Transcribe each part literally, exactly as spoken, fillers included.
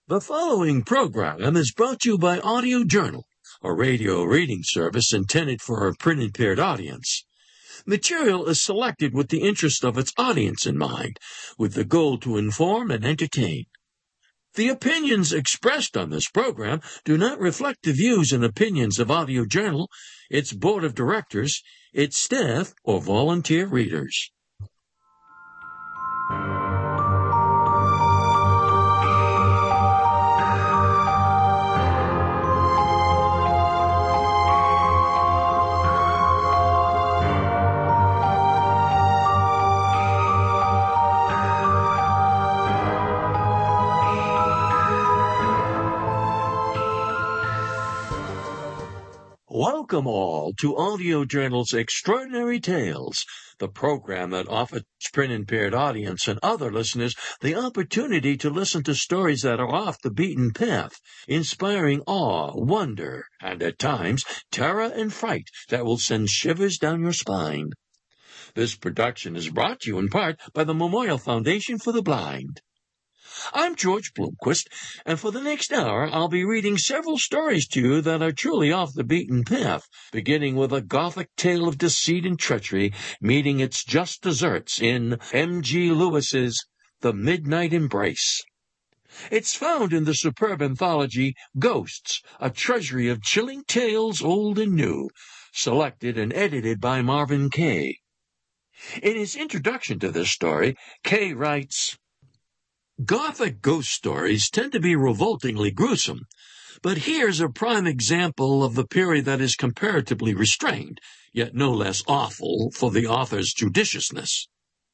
The following program is brought to you by Audio Journal, a radio reading service intended for a print-impaired audience. Material is selected with the interest of its audience in mind, with the goal to inform and entertain. The opinions expressed on this program do not reflect the views and opinions of Audio Journal, its board of directors, its staff, or volunteer readers. Welcome all to Audio Journal's Extraordinary Tales, the program that offers print-impaired audience and other listeners the opportunity to listen to stories that are off the beaten path, inspiring awe, wonder, and at times terror and fright that will send shivers down your spine. This production is brought to you in part by the Memorial Foundation for the Blind. I'm George Bloomquist, and for the next hour I'll be reading several stories to you that are truly off the beaten path, beginning with a gothic tale of deceit and treachery meeting its just deserts in M G Lewis's The Midnight Embrace. It's found in the superb anthology Ghosts, a treasury of chilling tales old and new, selected and edited by Marvin Kay. In his introduction to this story, Kay writes, Gothic ghost stories tend to be revoltingly gruesome, but here's a prime example of the period that is comparatively restrained, yet no less awful for the author's judiciousness.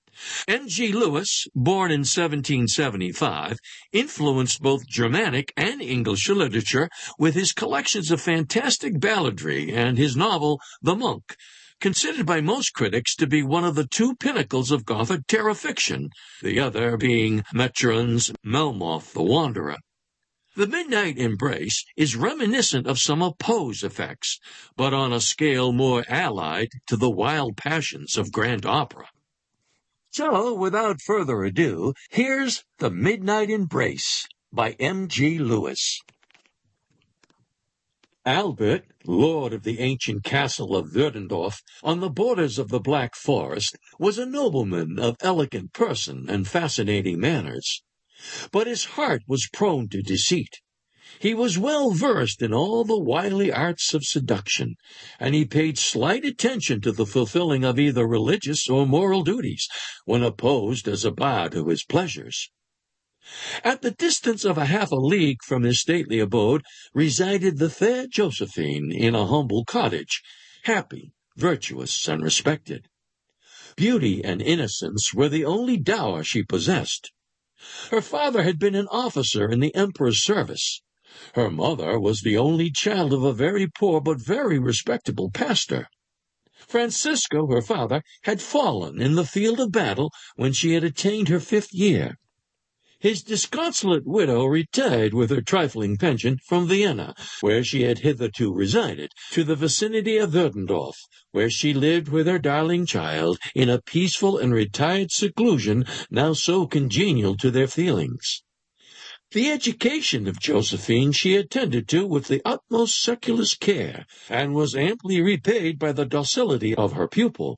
M G Lewis, born in seventeen seventy-five, influenced both Germanic and English literature with his collections of fantastic balladry and his novel The Monk, considered by most critics to be one of the two pinnacles of Gothic terror fiction, the other being Maturin's Melmoth the Wanderer. The Midnight Embrace is reminiscent of some of Poe's effects, but on a scale more allied to the wild passions of grand opera. So, without further ado, here's The Midnight Embrace by M G Lewis. Albert, lord of the ancient castle of Würdendorf, on the borders of the Black Forest, was a nobleman of elegant person and fascinating manners. But his heart was prone to deceit. He was well versed in all the wily arts of seduction, and he paid slight attention to the fulfilling of either religious or moral duties, when opposed as a bar to his pleasures. At the distance of a half a league from his stately abode resided the fair Josephine in a humble cottage, happy, virtuous, and respected. Beauty and innocence were the only dower she possessed. Her father had been an officer in the emperor's service. Her mother was the only child of a very poor but very respectable pastor. Francisco, her father, had fallen in the field of battle when she had attained her fifth year. His disconsolate widow retired with her trifling pension from Vienna, where she had hitherto resided, to the vicinity of Würdendorf, where she lived with her darling child in a peaceful and retired seclusion now so congenial to their feelings. The education of Josephine she attended to with the utmost scrupulous care, and was amply repaid by the docility of her pupil.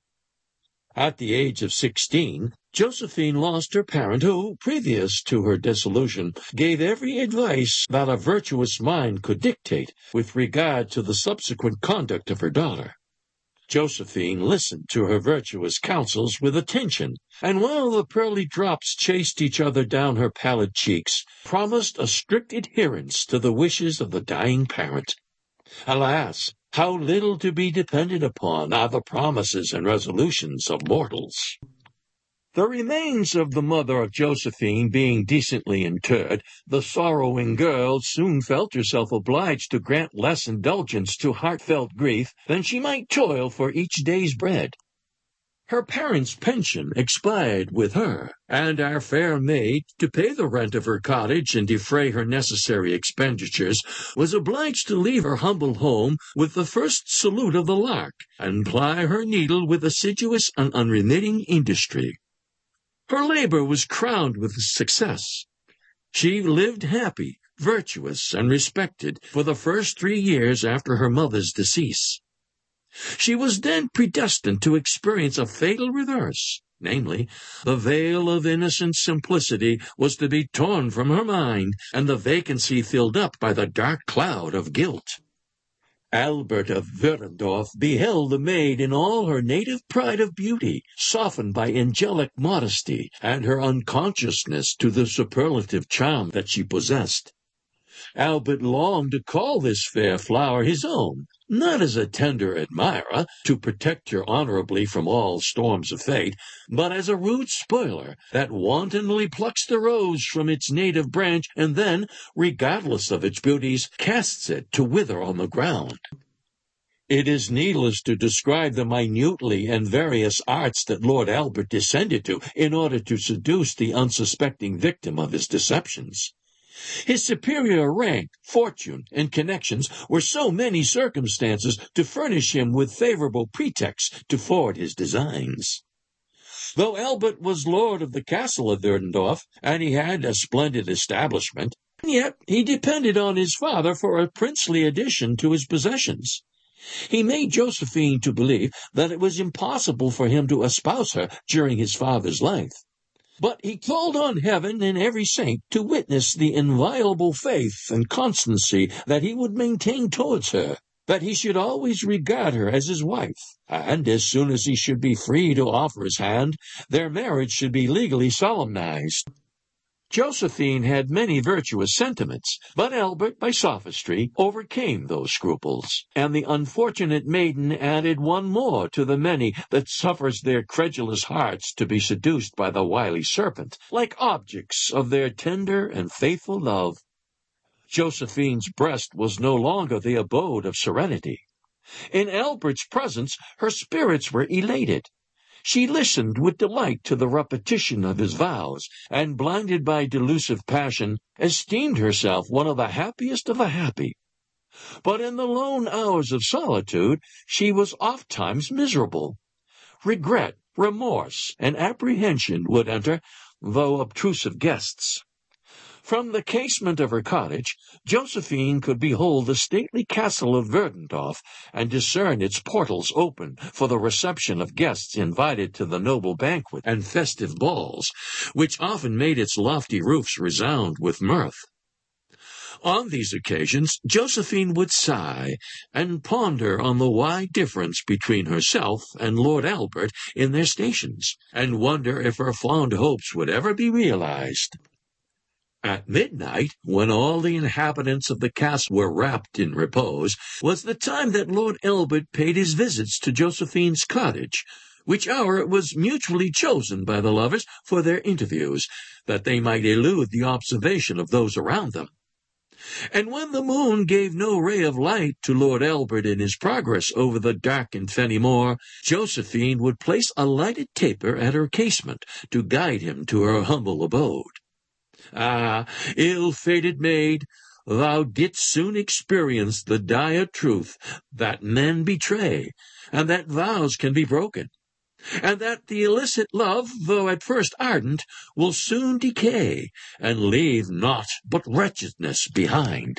At the age of sixteen, Josephine lost her parent who, previous to her dissolution, gave every advice that a virtuous mind could dictate with regard to the subsequent conduct of her daughter. Josephine listened to her virtuous counsels with attention, and while the pearly drops chased each other down her pallid cheeks, promised a strict adherence to the wishes of the dying parent. Alas! How little to be depended upon are the promises and resolutions of mortals. The remains of the mother of Josephine being decently interred, the sorrowing girl soon felt herself obliged to grant less indulgence to heartfelt grief than she might toil for each day's bread. Her parents' pension expired with her, and our fair maid, to pay the rent of her cottage and defray her necessary expenditures, was obliged to leave her humble home with the first salute of the lark, and ply her needle with assiduous and unremitting industry. Her labor was crowned with success. She lived happy, virtuous, and respected for the first three years after her mother's decease. She was then predestined to experience a fatal reverse, namely, the veil of innocent simplicity was to be torn from her mind, and the vacancy filled up by the dark cloud of guilt. Albert of Werendorf beheld the maid in all her native pride of beauty, softened by angelic modesty and her unconsciousness to the superlative charm that she possessed. Albert longed to call this fair flower his own, not as a tender admirer, to protect her honorably from all storms of fate, but as a rude spoiler that wantonly plucks the rose from its native branch and then, regardless of its beauties, casts it to wither on the ground. It is needless to describe the minutely and various arts that Lord Albert descended to in order to seduce the unsuspecting victim of his deceptions. His superior rank, fortune, and connections were so many circumstances to furnish him with favorable pretexts to forward his designs. Though Albert was lord of the castle of Werendorf, and he had a splendid establishment, yet he depended on his father for a princely addition to his possessions. He made Josephine to believe that it was impossible for him to espouse her during his father's life. But he called on heaven and every saint to witness the inviolable faith and constancy that he would maintain towards her, that he should always regard her as his wife, and as soon as he should be free to offer his hand, their marriage should be legally solemnized. Josephine had many virtuous sentiments, but Albert, by sophistry, overcame those scruples, and the unfortunate maiden added one more to the many that suffers their credulous hearts to be seduced by the wily serpent, like objects of their tender and faithful love. Josephine's breast was no longer the abode of serenity. In Albert's presence her spirits were elated. She listened with delight to the repetition of his vows, and, blinded by delusive passion, esteemed herself one of the happiest of the happy. But in the lone hours of solitude she was ofttimes miserable. Regret, remorse, and apprehension would enter, though obtrusive guests. From the casement of her cottage, Josephine could behold the stately castle of Werendorf, and discern its portals open for the reception of guests invited to the noble banquet and festive balls, which often made its lofty roofs resound with mirth. On these occasions Josephine would sigh, and ponder on the wide difference between herself and Lord Albert in their stations, and wonder if her fond hopes would ever be realized. At midnight, when all the inhabitants of the castle were wrapped in repose, was the time that Lord Albert paid his visits to Josephine's cottage, which hour it was mutually chosen by the lovers for their interviews, that they might elude the observation of those around them. And when the moon gave no ray of light to Lord Albert in his progress over the darkened fenny moor, Josephine would place a lighted taper at her casement to guide him to her humble abode. Ah, ill-fated maid, thou didst soon experience the dire truth that men betray, and that vows can be broken, and that the illicit love, though at first ardent, will soon decay, and leave naught but wretchedness behind.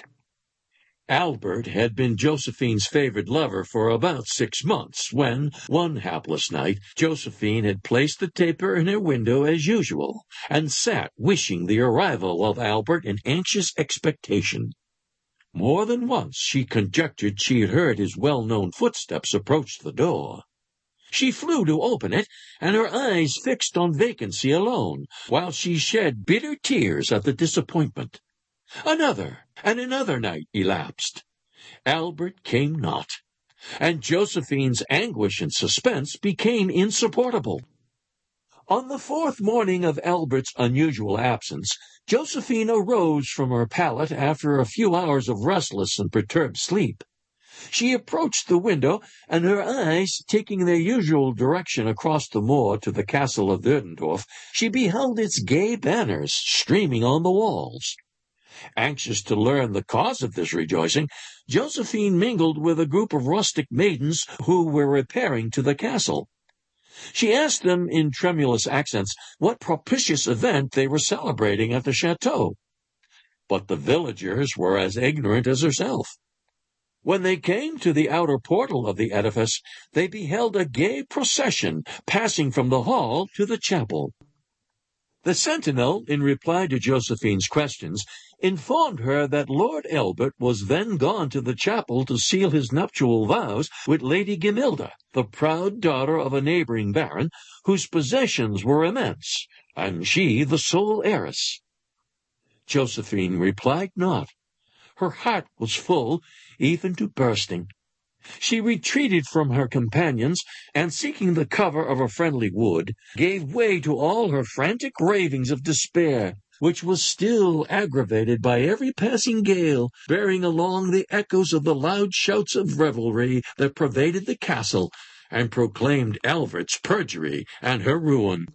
Albert had been Josephine's favored lover for about six months, when, one hapless night, Josephine had placed the taper in her window as usual, and sat wishing the arrival of Albert in anxious expectation. More than once she conjectured she had heard his well-known footsteps approach the door. She flew to open it, and her eyes fixed on vacancy alone, while she shed bitter tears at the disappointment. Another and another night elapsed. Albert came not, and Josephine's anguish and suspense became insupportable. On the fourth morning of Albert's unusual absence, Josephine arose from her pallet after a few hours of restless and perturbed sleep. She approached the window, and her eyes taking their usual direction across the moor to the castle of Werendorf, she beheld its gay banners streaming on the walls. Anxious to learn the cause of this rejoicing, Josephine mingled with a group of rustic maidens who were repairing to the castle. She asked them in tremulous accents what propitious event they were celebrating at the chateau. but the villagers were as ignorant as herself. When they came to the outer portal of the edifice, they beheld a gay procession passing from the hall to the chapel. The sentinel, in reply to Josephine's questions, informed her that Lord Elbert was then gone to the chapel to seal his nuptial vows with Lady Gimilda, the proud daughter of a neighboring baron, whose possessions were immense, and she the sole heiress. Josephine replied not. Her heart was full, even to bursting. She retreated from her companions, and seeking the cover of a friendly wood, gave way to all her frantic ravings of despair, which was still aggravated by every passing gale, bearing along the echoes of the loud shouts of revelry that pervaded the castle, and proclaimed Albert's perjury and her ruin.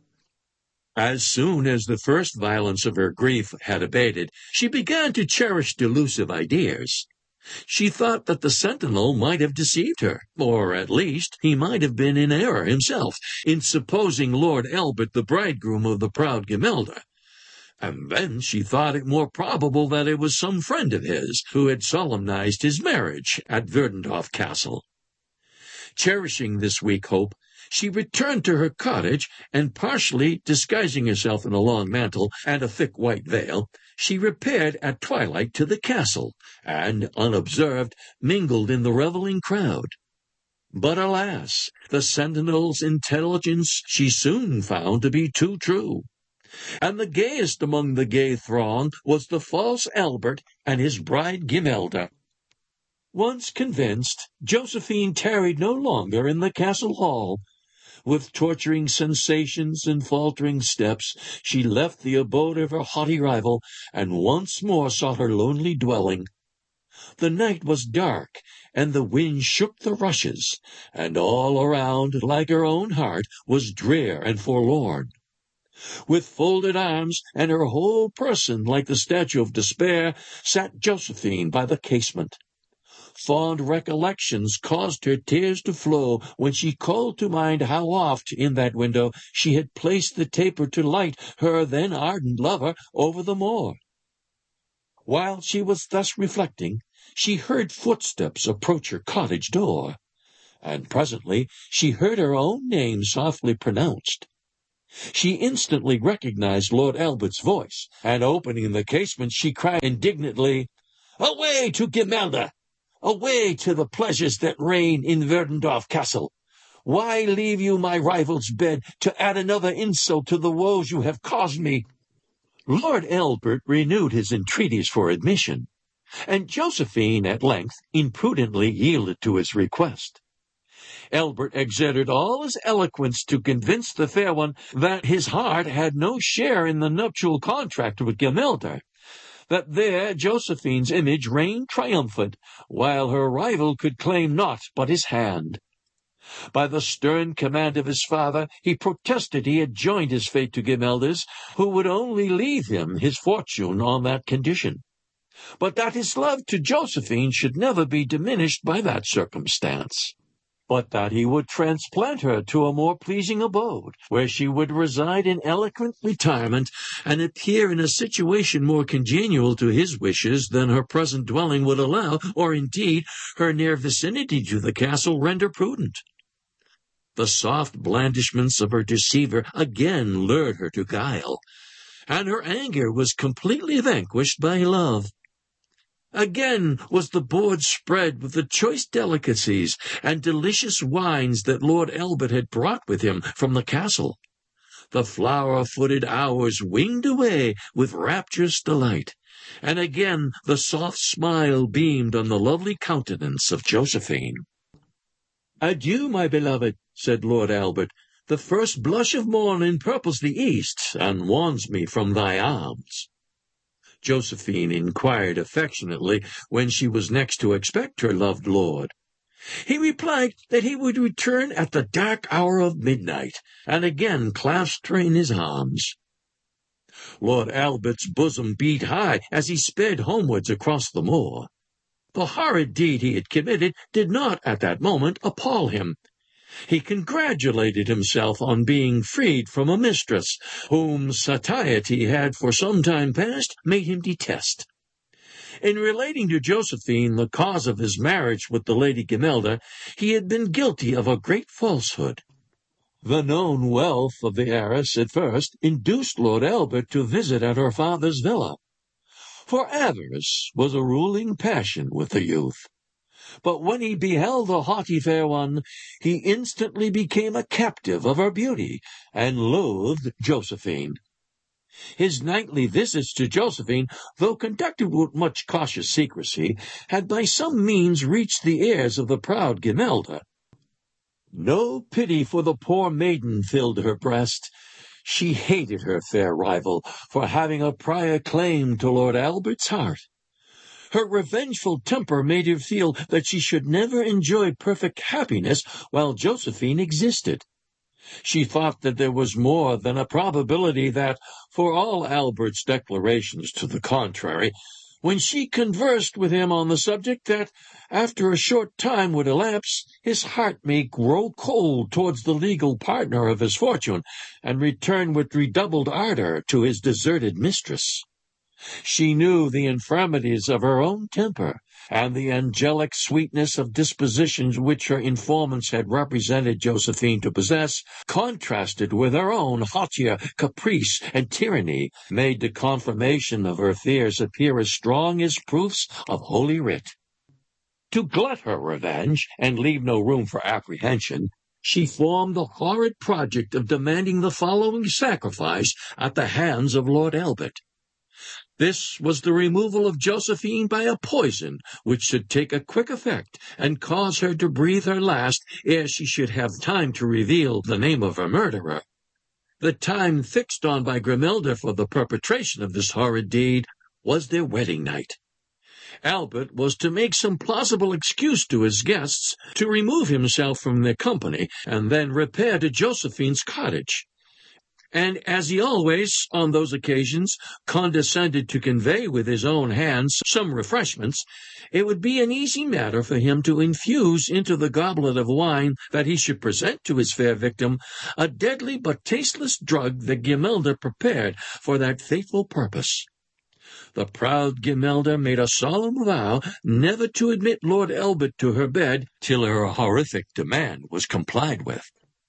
As soon as the first violence of her grief had abated, she began to cherish delusive ideas. She thought that the sentinel might have deceived her, or at least he might have been in error himself, in supposing Lord Elbert the bridegroom of the proud Gimilda. And then she thought it more probable that it was some friend of his who had solemnized his marriage at Verdendorf Castle. Cherishing this weak hope, she returned to her cottage, and partially disguising herself in a long mantle and a thick white veil, she repaired at twilight to the castle, and, unobserved, mingled in the revelling crowd. But alas, the sentinel's intelligence she soon found to be too true, and the gayest among the gay throng was the false Albert and his bride Gimilda. Once convinced, Josephine tarried no longer in the castle hall. With torturing sensations and faltering steps, she left the abode of her haughty rival, and once more sought her lonely dwelling. The night was dark, and the wind shook the rushes, and all around, like her own heart, was drear and forlorn. With folded arms, and her whole person like the statue of despair, sat Josephine by the casement. Fond recollections caused her tears to flow when she called to mind how oft in that window she had placed the taper to light her then ardent lover over the moor. While she was thus reflecting, she heard footsteps approach her cottage door, and presently she heard her own name softly pronounced. She instantly recognized Lord Albert's voice, and opening the casement, she cried indignantly, "Away to Gimilda! Away to the pleasures that reign in Verdendorf Castle! Why leave you my rival's bed to add another insult to the woes you have caused me?" Lord Albert renewed his entreaties for admission, and Josephine at length imprudently yielded to his request. Albert exerted all his eloquence to convince the fair one that his heart had no share in the nuptial contract with Gimilda, that there Josephine's image reigned triumphant, while her rival could claim naught but his hand. By the stern command of his father, he protested he had joined his fate to Gimilda's, who would only leave him his fortune on that condition, but that his love to Josephine should never be diminished by that circumstance, but that he would transplant her to a more pleasing abode, where she would reside in elegant retirement, and appear in a situation more congenial to his wishes than her present dwelling would allow, or indeed her near vicinity to the castle render prudent. The soft blandishments of her deceiver again lured her to guile, and her anger was completely vanquished by love. Again was the board spread with the choice delicacies and delicious wines that Lord Albert had brought with him from the castle. The flower-footed hours winged away with rapturous delight, and again the soft smile beamed on the lovely countenance of Josephine. "Adieu, my beloved," said Lord Albert. "The first blush of morn empurples the east, and warns me from thy arms." Josephine inquired affectionately when she was next to expect her loved lord. He replied that he would return at the dark hour of midnight, and again clasped her in his arms. Lord Albert's bosom beat high as he sped homewards across the moor. The horrid deed he had committed did not at that moment appall him. He congratulated himself on being freed from a mistress whom satiety had for some time past made him detest. In relating to Josephine the cause of his marriage with the Lady Gemilde, he had been guilty of a great falsehood. The known wealth of the heiress at first induced Lord Albert to visit at her father's villa, for avarice was a ruling passion with the youth. But when he beheld the haughty fair one, he instantly became a captive of her beauty, and loathed Josephine. His nightly visits to Josephine, though conducted with much cautious secrecy, had by some means reached the ears of the proud Gemilde. No pity for the poor maiden filled her breast. She hated her fair rival for having a prior claim to Lord Albert's heart. Her revengeful temper made her feel that she should never enjoy perfect happiness while Josephine existed. She thought that there was more than a probability that, for all Albert's declarations to the contrary, when she conversed with him on the subject, that, after a short time would elapse, his heart may grow cold towards the legal partner of his fortune, and return with redoubled ardor to his deserted mistress. She knew the infirmities of her own temper, and the angelic sweetness of dispositions which her informants had represented Josephine to possess, contrasted with her own hauteur, caprice, and tyranny, made the confirmation of her fears appear as strong as proofs of Holy Writ. To glut her revenge, and leave no room for apprehension, she formed the horrid project of demanding the following sacrifice at the hands of Lord Albert. This was the removal of Josephine by a poison which should take a quick effect and cause her to breathe her last ere she should have time to reveal the name of her murderer. The time fixed on by Gemilde for the perpetration of this horrid deed was their wedding night. Albert was to make some plausible excuse to his guests, to remove himself from their company, and then repair to Josephine's cottage. And as he always, on those occasions, condescended to convey with his own hands some refreshments, it would be an easy matter for him to infuse into the goblet of wine that he should present to his fair victim a deadly but tasteless drug that Gemilde prepared for that fateful purpose. The proud Gemilde made a solemn vow never to admit Lord Albert to her bed till her horrific demand was complied with.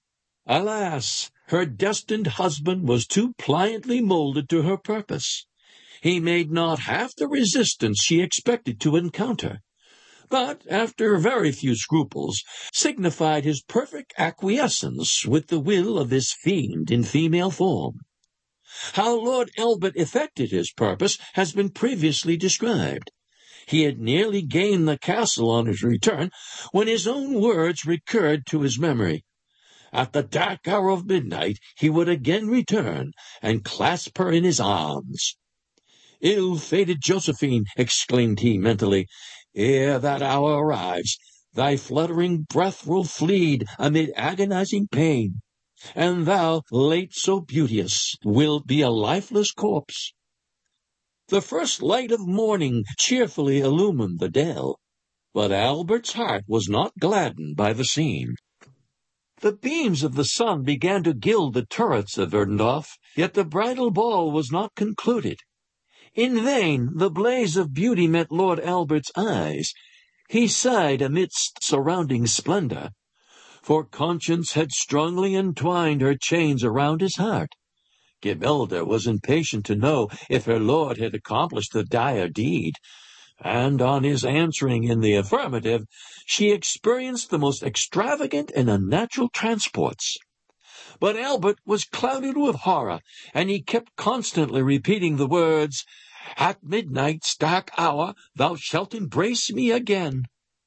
Alas! Her destined husband was too pliantly molded to her purpose. He made not half the resistance she expected to encounter, but, after very few scruples, signified his perfect acquiescence with the will of this fiend in female form. How Lord Albert effected his purpose has been previously described. He had nearly gained the castle on his return, when his own words recurred to his memory. At the dark hour of midnight he would again return, and clasp her in his arms. "Ill-fated Josephine," exclaimed he mentally, "ere that hour arrives, thy fluttering breath will fleet amid agonizing pain, and thou, late so beauteous, wilt be a lifeless corpse." The first light of morning cheerfully illumined the dell, but Albert's heart was not gladdened by the scene. The beams of the sun began to gild the turrets of Verdendorf, yet the bridal ball was not concluded. In vain the blaze of beauty met Lord Albert's eyes. He sighed amidst surrounding splendor, for conscience had strongly entwined her chains around his heart. Gemilde was impatient to know if her lord had accomplished the dire deed, and on his answering in the affirmative, she experienced the most extravagant and unnatural transports. But Albert was clouded with horror, and he kept constantly repeating the words, "At midnight's dark hour thou shalt embrace me again."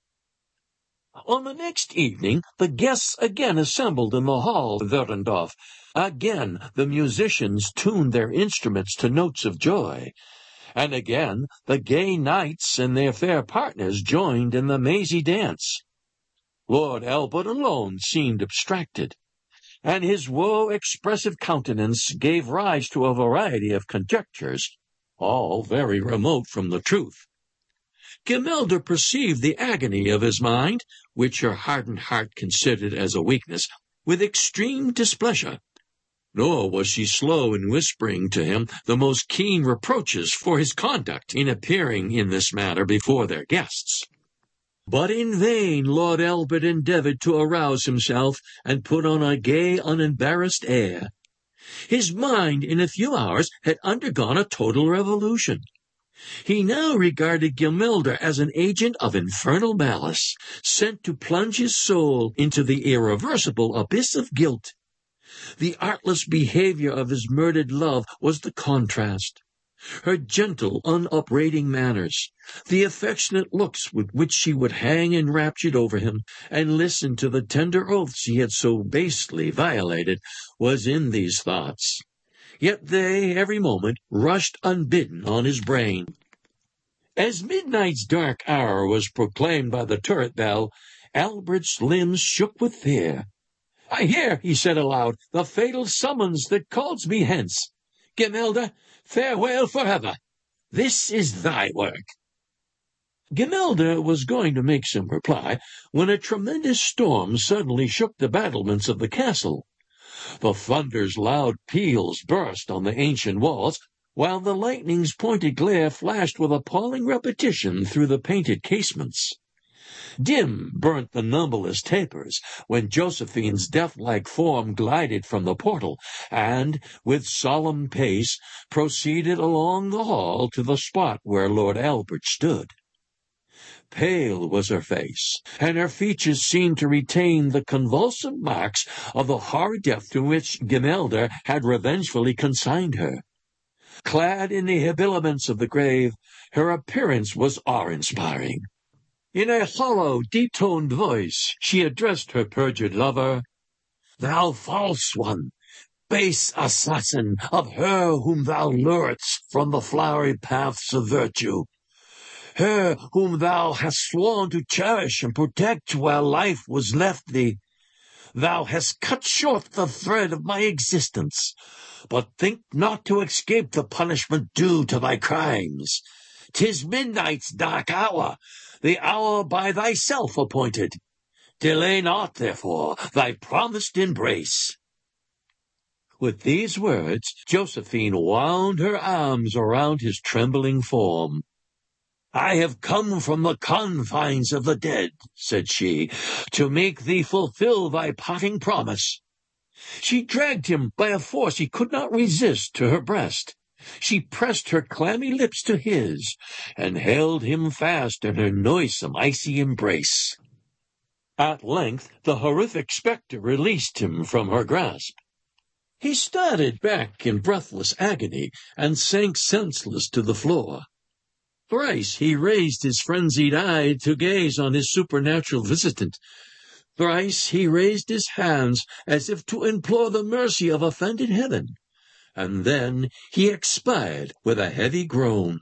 On the next evening the guests again assembled in the hall of Verdendorf. Again the musicians tuned their instruments to notes of joy, and again the gay knights and their fair partners joined in the mazy dance. Lord Albert alone seemed abstracted, and his woe-expressive countenance gave rise to a variety of conjectures, all very remote from the truth. Gemilde perceived the agony of his mind, which her hardened heart considered as a weakness, with extreme displeasure. Nor was she slow in whispering to him the most keen reproaches for his conduct in appearing in this manner before their guests. But in vain Lord Albert endeavored to arouse himself and put on a gay, unembarrassed air. His mind in a few hours had undergone a total revolution. He now regarded Gimilda as an agent of infernal malice, sent to plunge his soul into the irreversible abyss of guilt. The artless behavior of his murdered love was the contrast. Her gentle, unupbraiding manners, the affectionate looks with which she would hang enraptured over him, and listen to the tender oaths he had so basely violated, was in these thoughts. Yet they, every moment, rushed unbidden on his brain. As midnight's dark hour was proclaimed by the turret bell, Albert's limbs shook with fear. "I hear," he said aloud, "the fatal summons that calls me hence. Gimilda, farewell forever. This is thy work." Gimilda was going to make some reply, when a tremendous storm suddenly shook the battlements of the castle. The thunder's loud peals burst on the ancient walls, while the lightning's pointed glare flashed with appalling repetition through the painted casements. Dim burnt the numberless tapers, when Josephine's death-like form glided from the portal, and, with solemn pace, proceeded along the hall to the spot where Lord Albert stood. Pale was her face, and her features seemed to retain the convulsive marks of the horrid death to which Gimilda had revengefully consigned her. Clad in the habiliments of the grave, her appearance was awe-inspiring. In a hollow, deep-toned voice, she addressed her perjured lover. "Thou false one, base assassin of her whom thou luredst from the flowery paths of virtue, her whom thou hast sworn to cherish and protect while life was left thee, thou hast cut short the thread of my existence, but think not to escape the punishment due to thy crimes. 'Tis midnight's dark hour, the hour by thyself appointed. Delay not, therefore, thy promised embrace." With these words, Josephine wound her arms around his trembling form. "I have come from the confines of the dead," said she, "to make thee fulfill thy parting promise." She dragged him by a force he could not resist to her breast. She pressed her clammy lips to his, and held him fast in her noisome, icy embrace. At length the horrific spectre released him from her grasp. He started back in breathless agony, and sank senseless to the floor. Thrice he raised his frenzied eye to gaze on his supernatural visitant. Thrice he raised his hands as if to implore the mercy of offended heaven, and then he expired with a heavy groan.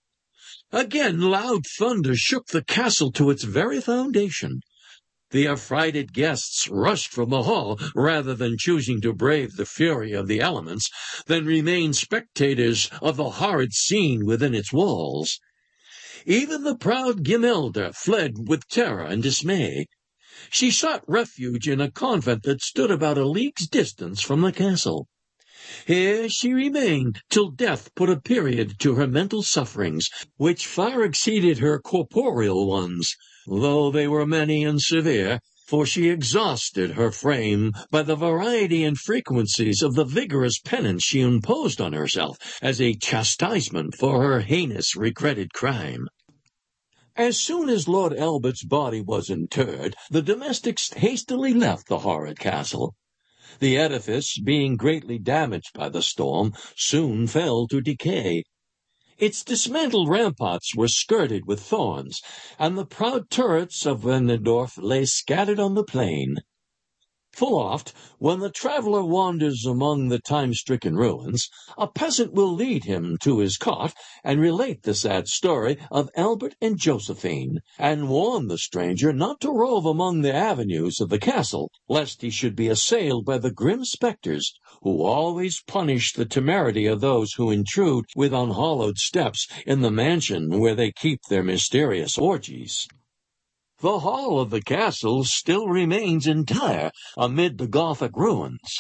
Again loud thunder shook the castle to its very foundation. The affrighted guests rushed from the hall, rather than choosing to brave the fury of the elements, than remain spectators of the horrid scene within its walls. Even the proud Gimilda fled with terror and dismay. She sought refuge in a convent that stood about a league's distance from the castle. Here she remained till death put a period to her mental sufferings, which far exceeded her corporeal ones, though they were many and severe, for she exhausted her frame by the variety and frequencies of the vigorous penance she imposed on herself as a chastisement for her heinous regretted crime. As soon as Lord Albert's body was interred, the domestics hastily left the horrid castle. The edifice, being greatly damaged by the storm, soon fell to decay. Its dismantled ramparts were skirted with thorns, and the proud turrets of Wendendorf lay scattered on the plain. Full oft, when the traveller wanders among the time-stricken ruins, a peasant will lead him to his cot and relate the sad story of Albert and Josephine, and warn the stranger not to rove among the avenues of the castle, lest he should be assailed by the grim spectres, who always punish the temerity of those who intrude with unhallowed steps in the mansion where they keep their mysterious orgies. The hall of the castle still remains entire amid the Gothic ruins.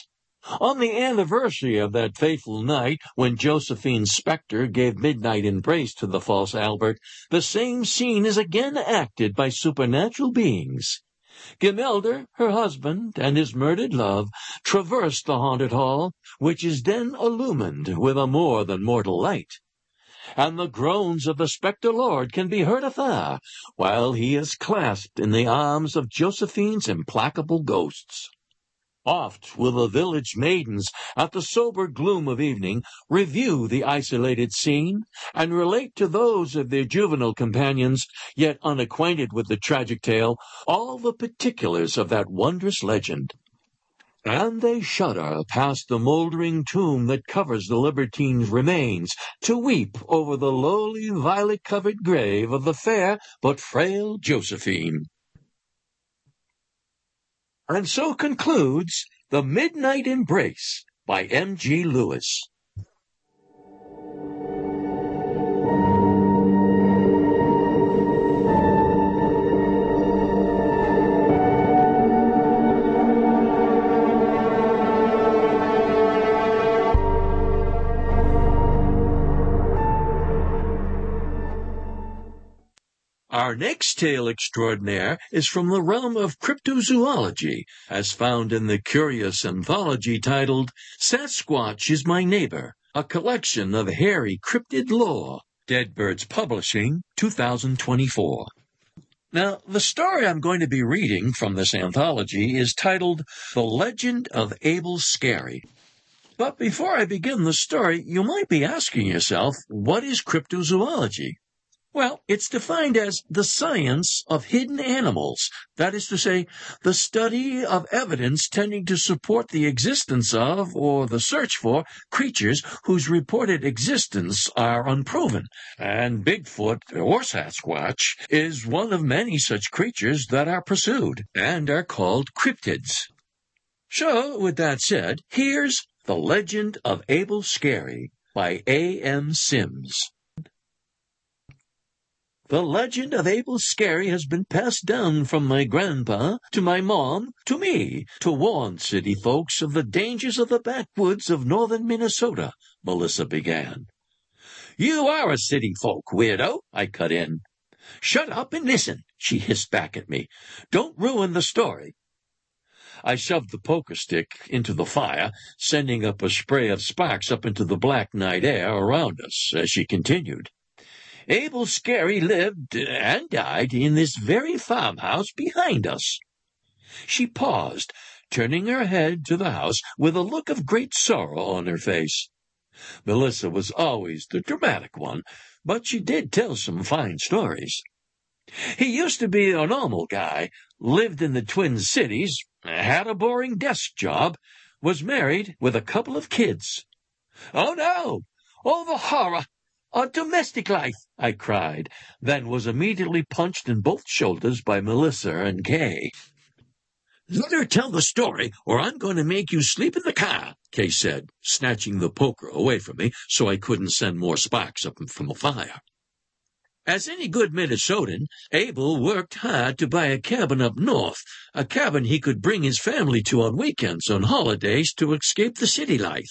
On the anniversary of that fateful night when Josephine's spectre gave midnight embrace to the false Albert, the same scene is again acted by supernatural beings. Gemelder, her husband, and his murdered love traverse the haunted hall, which is then illumined with a more than mortal light. And the groans of the spectre lord can be heard afar, while he is clasped in the arms of Josephine's implacable ghosts. Oft will the village maidens, at the sober gloom of evening, review the isolated scene, and relate to those of their juvenile companions, yet unacquainted with the tragic tale, all the particulars of that wondrous legend. And they shudder past the mouldering tomb that covers the libertine's remains, to weep over the lowly violet-covered grave of the fair but frail Josephine. And so concludes The Midnight Embrace by M G Lewis. Our next tale extraordinaire is from the realm of cryptozoology, as found in the curious anthology titled Sasquatch is My Neighbor, a collection of hairy cryptid lore. Dead Birds Publishing, two thousand twenty-four. Now, the story I'm going to be reading from this anthology is titled The Legend of Abel Scary. But before I begin the story, you might be asking yourself, what is cryptozoology? Well, it's defined as the science of hidden animals, that is to say, the study of evidence tending to support the existence of, or the search for, creatures whose reported existence are unproven. And Bigfoot, or Sasquatch, is one of many such creatures that are pursued, and are called cryptids. So, with that said, here's The Legend of Abel Scary by A M Sims. The legend of Abel Scary has been passed down from my grandpa to my mom to me to warn city folks of the dangers of the backwoods of northern Minnesota, Melissa began. You are a city folk, weirdo, I cut in. Shut up and listen, she hissed back at me. Don't ruin the story. I shoved the poker stick into the fire, sending up a spray of sparks up into the black night air around us as she continued. Abel Scary lived and died in this very farmhouse behind us. She paused, turning her head to the house with a look of great sorrow on her face. Melissa was always the dramatic one, but she did tell some fine stories. He used to be a normal guy, lived in the Twin Cities, had a boring desk job, was married with a couple of kids. Oh, no! Oh, the horror! A domestic life, I cried, then was immediately punched in both shoulders by Melissa and Kay. Let her tell the story, or I'm going to make you sleep in the car, Kay said, snatching the poker away from me so I couldn't send more sparks up from the fire. As any good Minnesotan, Abel worked hard to buy a cabin up north, a cabin he could bring his family to on weekends and holidays to escape the city life.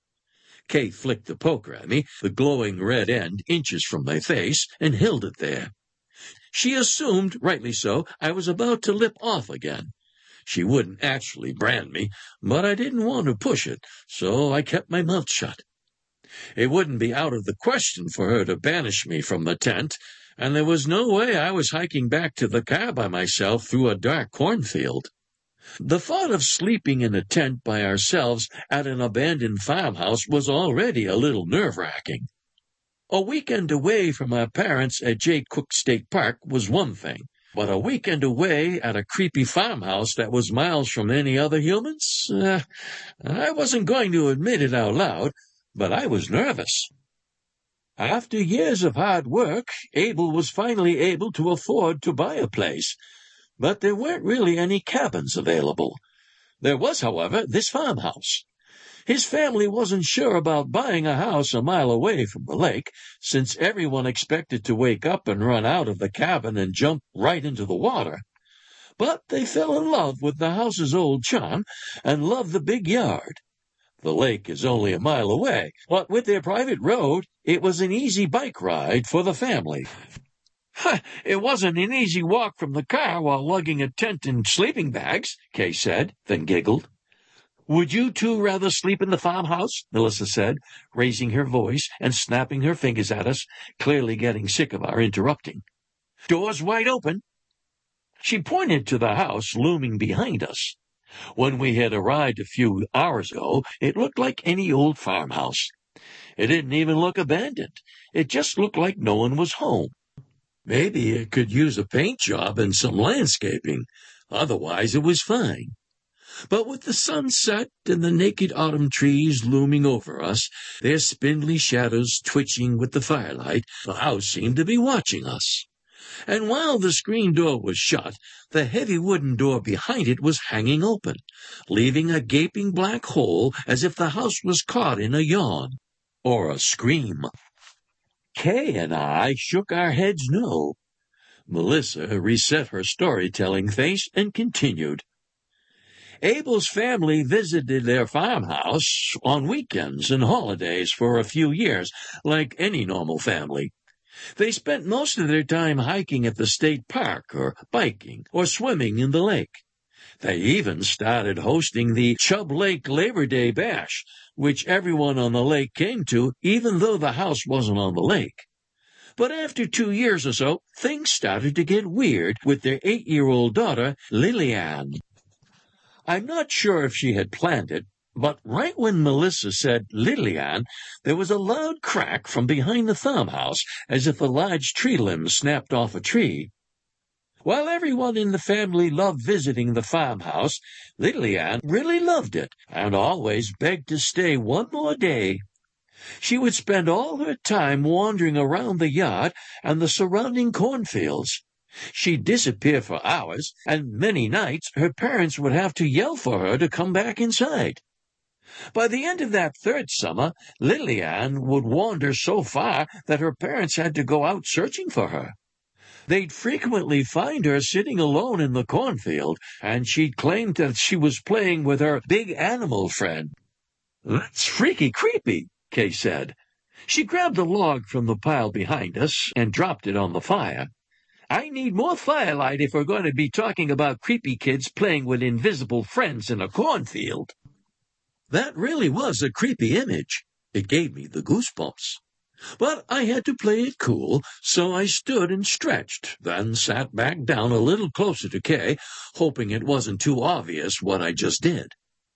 Kay flicked the poker at me, the glowing red end inches from my face, and held it there. She assumed, rightly so, I was about to lip off again. She wouldn't actually brand me, but I didn't want to push it, so I kept my mouth shut. It wouldn't be out of the question for her to banish me from the tent, and there was no way I was hiking back to the car by myself through a dark cornfield. The thought of sleeping in a tent by ourselves at an abandoned farmhouse was already a little nerve-wracking. A weekend away from our parents at Jay Cook State Park was one thing, but a weekend away at a creepy farmhouse that was miles from any other humans? Uh, I wasn't going to admit it out loud, but I was nervous. After years of hard work, Abel was finally able to afford to buy a place. But there weren't really any cabins available. There was, however, this farmhouse. His family wasn't sure about buying a house a mile away from the lake, since everyone expected to wake up and run out of the cabin and jump right into the water. But they fell in love with the house's old charm and loved the big yard. The lake is only a mile away, but with their private road, it was an easy bike ride for the family. It wasn't an easy walk from the car while lugging a tent and sleeping bags, Kay said, then giggled. Would you two rather sleep in the farmhouse? Melissa said, raising her voice and snapping her fingers at us, clearly getting sick of our interrupting. Doors wide open. She pointed to the house looming behind us. When we had arrived a few hours ago, it looked like any old farmhouse. It didn't even look abandoned. It just looked like no one was home. Maybe it could use a paint job and some landscaping. Otherwise, it was fine. But with the sun set and the naked autumn trees looming over us, their spindly shadows twitching with the firelight, the house seemed to be watching us. And while the screen door was shut, the heavy wooden door behind it was hanging open, leaving a gaping black hole as if the house was caught in a yawn or a scream. Kay and I shook our heads no. Melissa reset her storytelling face and continued. Abel's family visited their farmhouse on weekends and holidays for a few years, like any normal family. They spent most of their time hiking at the state park or biking or swimming in the lake. They even started hosting the Chubb Lake Labor Day Bash, which everyone on the lake came to, even though the house wasn't on the lake. But after two years or so, things started to get weird with their eight-year-old daughter, Lillian. I'm not sure if she had planned it, but right when Melissa said Lillian, there was a loud crack from behind the farmhouse, as if a large tree limb snapped off a tree. While everyone in the family loved visiting the farmhouse, Lillian really loved it, and always begged to stay one more day. She would spend all her time wandering around the yard and the surrounding cornfields. She'd disappear for hours, and many nights her parents would have to yell for her to come back inside. By the end of that third summer, Lillian would wander so far that her parents had to go out searching for her. They'd frequently find her sitting alone in the cornfield, and she'd claim that she was playing with her big animal friend. That's freaky creepy, Kay said. She grabbed a log from the pile behind us and dropped it on the fire. I need more firelight if we're going to be talking about creepy kids playing with invisible friends in a cornfield. That really was a creepy image. It gave me the goosebumps. But I had to play it cool, so I stood and stretched, then sat back down a little closer to Kay, hoping it wasn't too obvious what I just did.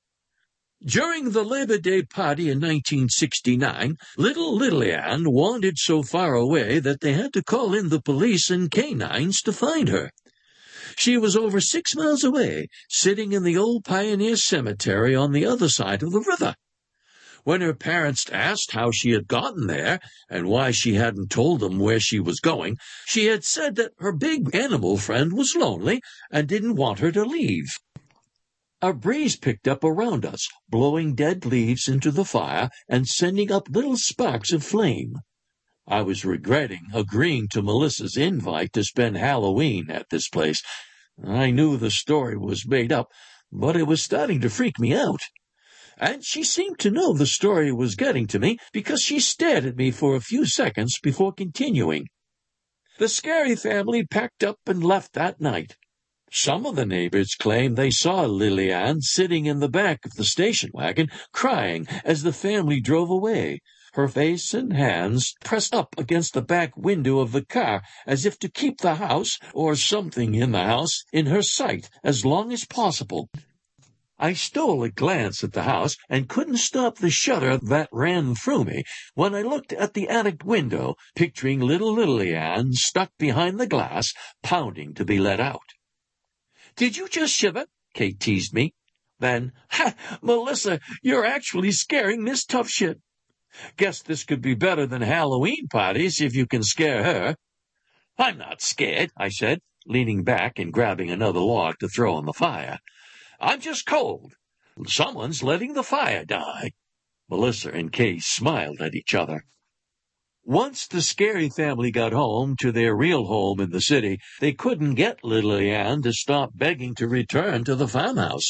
During the Labor Day party in nineteen sixty-nine, little Lillian wandered so far away that they had to call in the police and canines to find her. She was over six miles away, sitting in the old Pioneer Cemetery on the other side of the river. When her parents asked how she had gotten there and why she hadn't told them where she was going, she had said that her big animal friend was lonely and didn't want her to leave. A breeze picked up around us, blowing dead leaves into the fire and sending up little sparks of flame. I was regretting agreeing to Melissa's invite to spend Halloween at this place. I knew the story was made up, but it was starting to freak me out. And she seemed to know the story was getting to me because she stared at me for a few seconds before continuing. The Scary family packed up and left that night. Some of the neighbors claimed they saw Lillian sitting in the back of the station wagon, crying as the family drove away, her face and hands pressed up against the back window of the car as if to keep the house, or something in the house, in her sight as long as possible. I stole a glance at the house and couldn't stop the shudder that ran through me when I looked at the attic window, picturing little Lillian stuck behind the glass, pounding to be let out. Did you just shiver? Kate teased me. Then, ha, Melissa, you're actually scaring Miss Toughshit. Guess this could be better than Halloween parties if you can scare her. I'm not scared, I said, leaning back and grabbing another log to throw on the fire. I'm just cold. Someone's letting the fire die. Melissa and Kay smiled at each other. Once the Scary family got home to their real home in the city, they couldn't get Lillian to stop begging to return to the farmhouse.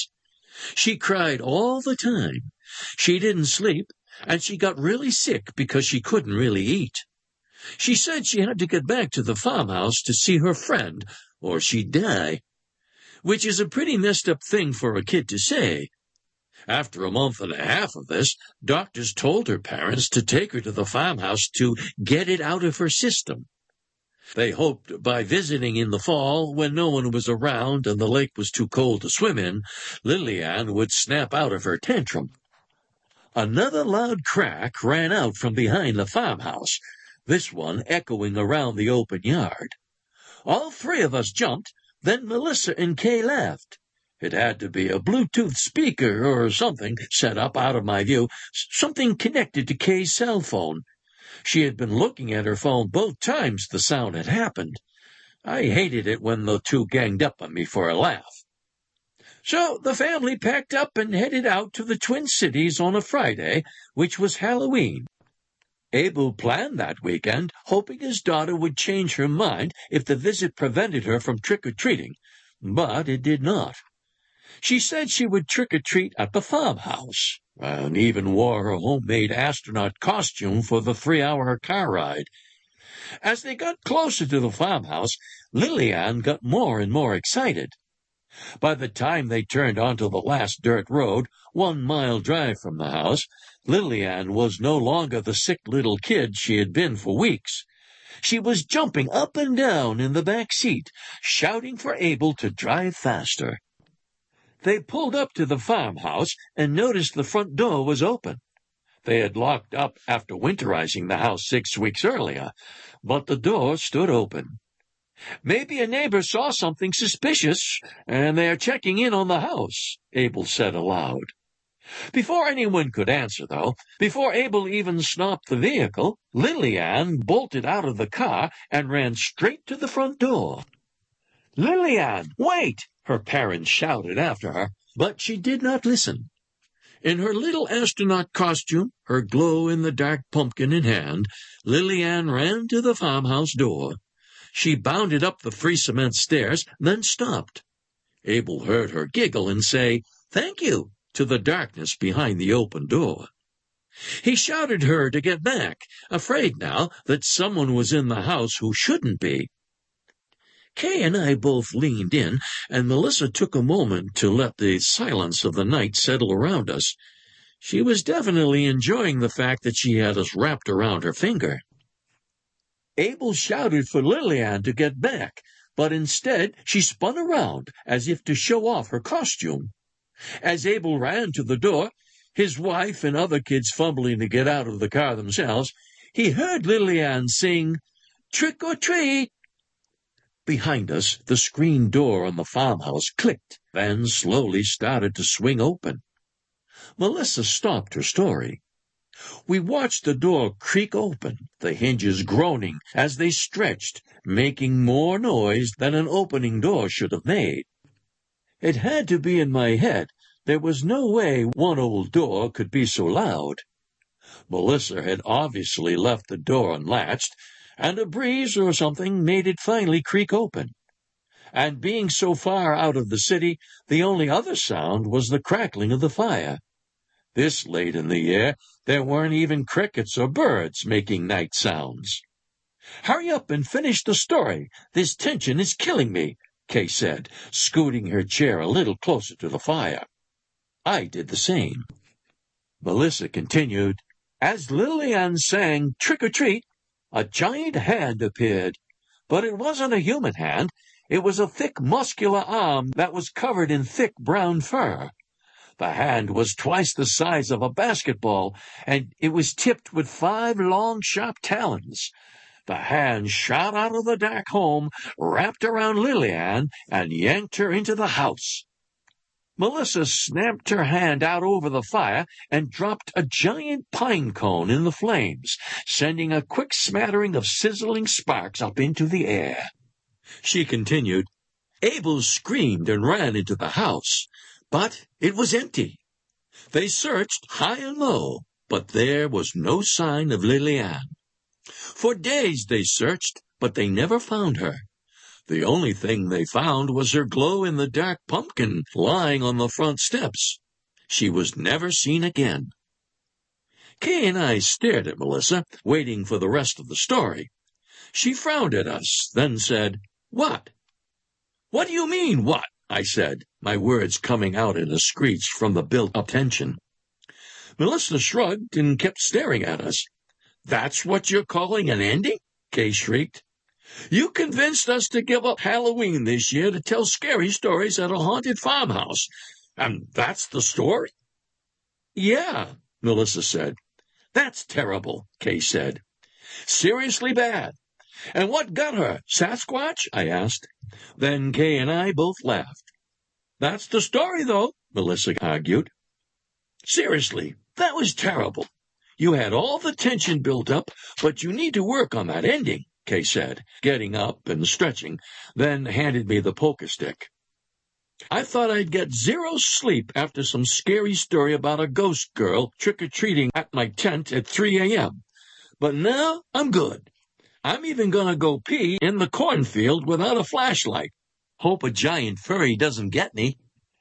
She cried all the time. She didn't sleep, and she got really sick because she couldn't really eat. She said she had to get back to the farmhouse to see her friend, or she'd die, which is a pretty messed up thing for a kid to say. After a month and a half of this, doctors told her parents to take her to the farmhouse to get it out of her system. They hoped by visiting in the fall, when no one was around and the lake was too cold to swim in, Lily-Ann would snap out of her tantrum. Another loud crack ran out from behind the farmhouse, this one echoing around the open yard. All three of us jumped, then Melissa and Kay laughed. It had to be a Bluetooth speaker or something set up out of my view, something connected to Kay's cell phone. She had been looking at her phone both times the sound had happened. I hated it when the two ganged up on me for a laugh. So the family packed up and headed out to the Twin Cities on a Friday, which was Halloween. Abel planned that weekend, hoping his daughter would change her mind if the visit prevented her from trick-or-treating, but it did not. She said she would trick-or-treat at the farmhouse, and even wore her homemade astronaut costume for the three-hour car ride. As they got closer to the farmhouse, Lily-Ann got more and more excited. By the time they turned onto the last dirt road, one mile drive from the house, Lily-Ann was no longer the sick little kid she had been for weeks. She was jumping up and down in the back seat, shouting for Abel to drive faster. They pulled up to the farmhouse and noticed the front door was open. They had locked up after winterizing the house six weeks earlier, but the door stood open. "Maybe a neighbor saw something suspicious, and they are checking in on the house," Abel said aloud. Before anyone could answer, though, before Abel even stopped the vehicle, Lily-Ann bolted out of the car and ran straight to the front door. "Lily-Ann, wait!" her parents shouted after her, but she did not listen. In her little astronaut costume, her glow-in-the-dark pumpkin in hand, Lily-Ann ran to the farmhouse door. She bounded up the three cement stairs, then stopped. Abel heard her giggle and say, "Thank you," to the darkness behind the open door. He shouted her to get back, afraid now that someone was in the house who shouldn't be. Kay and I both leaned in, and Melissa took a moment to let the silence of the night settle around us. She was definitely enjoying the fact that she had us wrapped around her finger. Abel shouted for Lily-Ann to get back, but instead she spun around as if to show off her costume. As Abel ran to the door, his wife and other kids fumbling to get out of the car themselves, he heard Lily-Ann sing, "Trick or treat." Behind us, the screen door on the farmhouse clicked, then slowly started to swing open. Melissa stopped her story. We watched the door creak open, the hinges groaning as they stretched, making more noise than an opening door should have made. It had to be in my head. There was no way one old door could be so loud. Melissa had obviously left the door unlatched, and a breeze or something made it finally creak open. And being so far out of the city, the only other sound was the crackling of the fire. This late in the year, there weren't even crickets or birds making night sounds. "Hurry up and finish the story. This tension is killing me," Kay said, scooting her chair a little closer to the fire. I did the same. Melissa continued, "As Lily-Ann sang Trick or Treat, a giant hand appeared, but it wasn't a human hand. It was a thick, muscular arm that was covered in thick brown fur. The hand was twice the size of a basketball, and it was tipped with five long, sharp talons. The hand shot out of the dark home, wrapped around Lily-Ann, and yanked her into the house." Melissa snapped her hand out over the fire and dropped a giant pine cone in the flames, sending a quick smattering of sizzling sparks up into the air. She continued, "Abel screamed and ran into the house, but it was empty. They searched high and low, but there was no sign of Lily-Ann. For days they searched, but they never found her. The only thing they found was her glow-in-the-dark pumpkin lying on the front steps. She was never seen again. Kay and I stared at Melissa, waiting for the rest of the story. She frowned at us, then said, "What?" "What do you mean, what?" I said, my words coming out in a screech from the built-up tension. Melissa shrugged and kept staring at us. "That's what you're calling an ending?" Kay shrieked. "You convinced us to give up Halloween this year to tell scary stories at a haunted farmhouse. And that's the story?" "Yeah," Melissa said. "That's terrible," Kay said. "Seriously bad. And what got her, Sasquatch?" I asked. Then Kay and I both laughed. "That's the story, though," Melissa argued. "Seriously, that was terrible. You had all the tension built up, but you need to work on that ending," Kay said, getting up and stretching, then handed me the poker stick. "I thought I'd get zero sleep after some scary story about a ghost girl trick-or-treating at my tent at three a m But now I'm good. I'm even going to go pee in the cornfield without a flashlight. Hope a giant furry doesn't get me."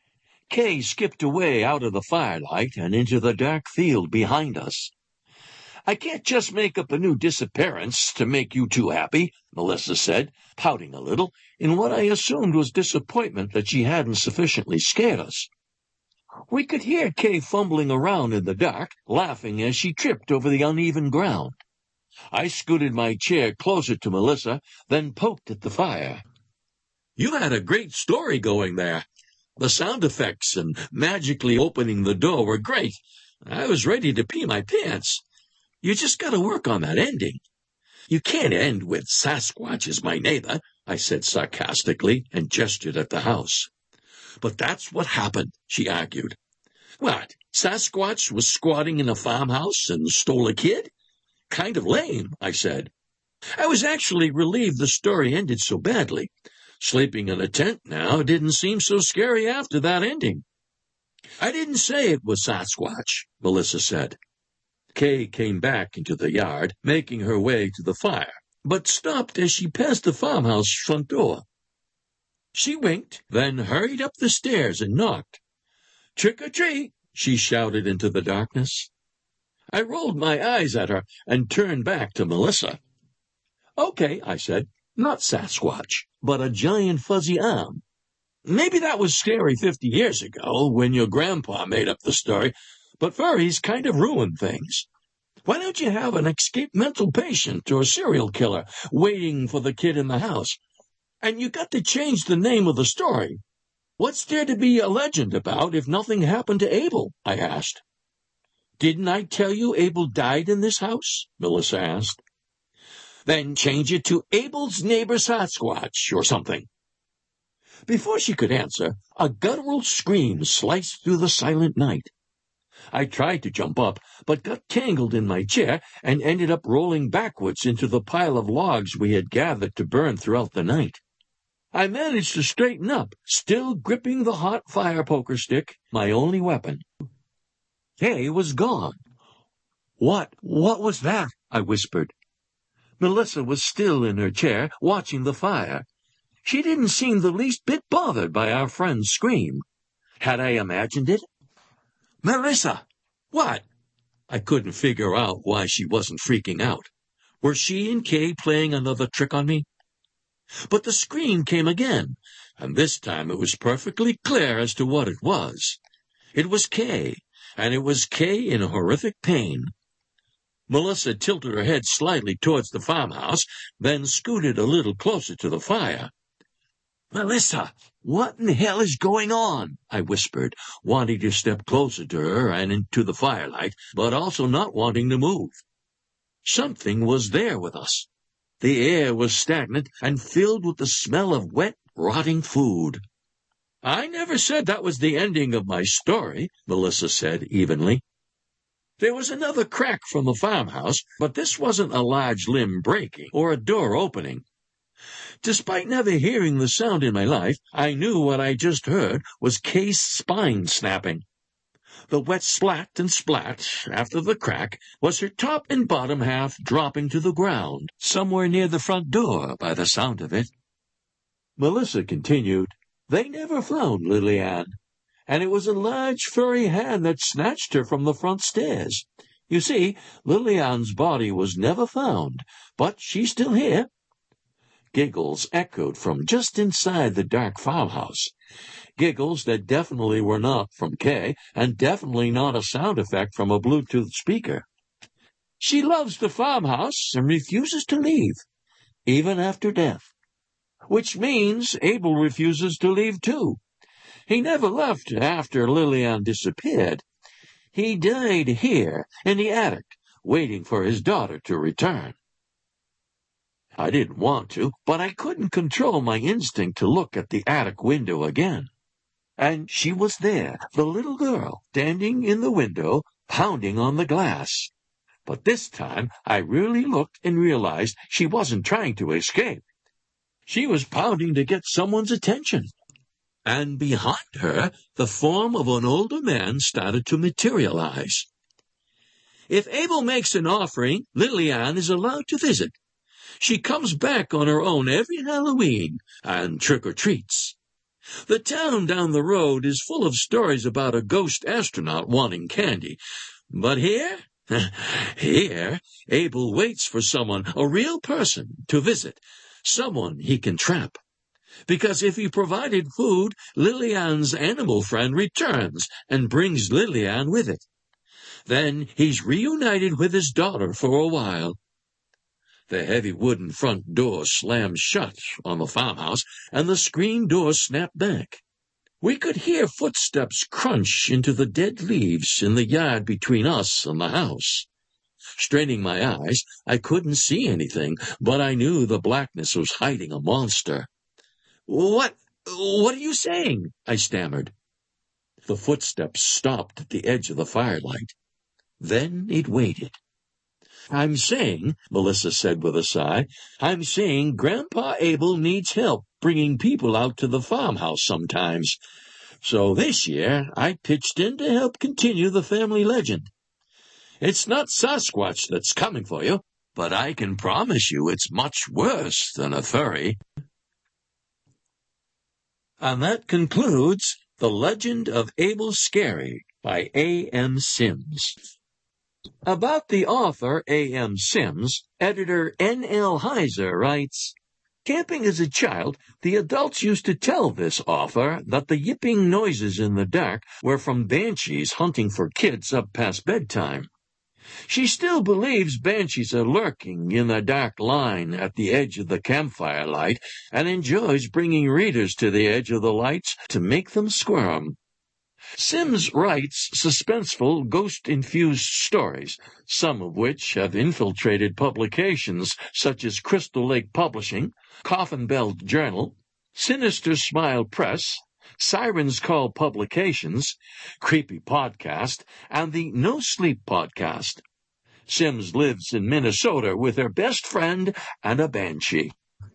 Kay skipped away out of the firelight and into the dark field behind us. "I can't just make up a new disappearance to make you two happy," Melissa said, pouting a little, in what I assumed was disappointment that she hadn't sufficiently scared us. We could hear Kay fumbling around in the dark, laughing as she tripped over the uneven ground. I scooted my chair closer to Melissa, then poked at the fire. "You had a great story going there. The sound effects and magically opening the door were great. I was ready to pee my pants. You just got to work on that ending. You can't end with 'Sasquatch is my neighbor,'" I said sarcastically and gestured at the house. "But that's what happened," she argued. "What, Sasquatch was squatting in a farmhouse and stole a kid? Kind of lame," I said. I was actually relieved the story ended so badly. Sleeping in a tent now didn't seem so scary after that ending. "I didn't say it was Sasquatch," Melissa said. Kay came back into the yard, making her way to the fire, but stopped as she passed the farmhouse front door. She winked, then hurried up the stairs and knocked. "Trick or treat," she shouted into the darkness. I rolled my eyes at her and turned back to Melissa. "Okay," I said, "not Sasquatch, but a giant fuzzy arm. Maybe that was scary fifty years ago when your grandpa made up the story, but furries kind of ruin things. Why don't you have an escaped mental patient or a serial killer waiting for the kid in the house? And you got to change the name of the story. What's there to be a legend about if nothing happened to Abel?" I asked. "Didn't I tell you Abel died in this house?" Melissa asked. "Then change it to Abel's Neighbor Sasquatch or something." Before she could answer, a guttural scream sliced through the silent night. I tried to jump up, but got tangled in my chair and ended up rolling backwards into the pile of logs we had gathered to burn throughout the night. I managed to straighten up, still gripping the hot fire poker stick, my only weapon. Kay was gone. What, what was that?" I whispered. Melissa was still in her chair, watching the fire. She didn't seem the least bit bothered by our friend's scream. Had I imagined it? "Melissa!" "What?" I couldn't figure out why she wasn't freaking out. Were she and Kay playing another trick on me? But the scream came again, and this time it was perfectly clear as to what it was. It was Kay, and it was Kay in horrific pain. Melissa tilted her head slightly towards the farmhouse, then scooted a little closer to the fire. "Melissa, what in the hell is going on?" I whispered, wanting to step closer to her and into the firelight, but also not wanting to move. Something was there with us. The air was stagnant and filled with the smell of wet, rotting food. "I never said that was the ending of my story," Melissa said evenly. There was another crack from the farmhouse, but this wasn't a large limb breaking or a door opening. Despite never hearing the sound in my life, I knew what I just heard was Kay's spine snapping. The wet splat and splat, after the crack, was her top and bottom half dropping to the ground, somewhere near the front door, by the sound of it. Melissa continued, "They never found Lily Ann, and it was a large furry hand that snatched her from the front stairs. You see, Lily Ann's body was never found, but she's still here." Giggles echoed from just inside the dark farmhouse. Giggles that definitely were not from Kay, and definitely not a sound effect from a Bluetooth speaker. "She loves the farmhouse and refuses to leave, even after death. Which means Abel refuses to leave too. He never left after Lily Ann disappeared. He died here, in the attic, waiting for his daughter to return." I didn't want to, but I couldn't control my instinct to look at the attic window again. And she was there, the little girl, standing in the window, pounding on the glass. But this time I really looked and realized she wasn't trying to escape. She was pounding to get someone's attention. And behind her, the form of an older man started to materialize. "If Abel makes an offering, Lily Ann is allowed to visit. She comes back on her own every Halloween and trick-or-treats. The town down the road is full of stories about a ghost astronaut wanting candy. But here, here, Abel waits for someone, a real person, to visit, someone he can trap. Because if he provided food, Lily Ann's animal friend returns and brings Lily Ann with it. Then he's reunited with his daughter for a while." The heavy wooden front door slammed shut on the farmhouse, and the screen door snapped back. We could hear footsteps crunch into the dead leaves in the yard between us and the house. Straining my eyes, I couldn't see anything, but I knew the blackness was hiding a monster. "What, what are you saying?" I stammered. The footsteps stopped at the edge of the firelight. Then it waited. "I'm saying," Melissa said with a sigh, "I'm saying Grandpa Abel needs help bringing people out to the farmhouse sometimes. So this year I pitched in to help continue the family legend. It's not Sasquatch that's coming for you, but I can promise you it's much worse than a furry." And that concludes The Legend of Abel Scary by A M Sims. About the author A M Sims, editor N L Heiser writes, "Camping as a child, the adults used to tell this author that the yipping noises in the dark were from banshees hunting for kids up past bedtime. She still believes banshees are lurking in the dark line at the edge of the campfire light and enjoys bringing readers to the edge of the lights to make them squirm." Sims writes suspenseful, ghost-infused stories, some of which have infiltrated publications such as Crystal Lake Publishing, Coffin Bell Journal, Sinister Smile Press, Sirens Call Publications, Creepy Podcast, and the No Sleep Podcast. Sims lives in Minnesota with her best friend and a banshee.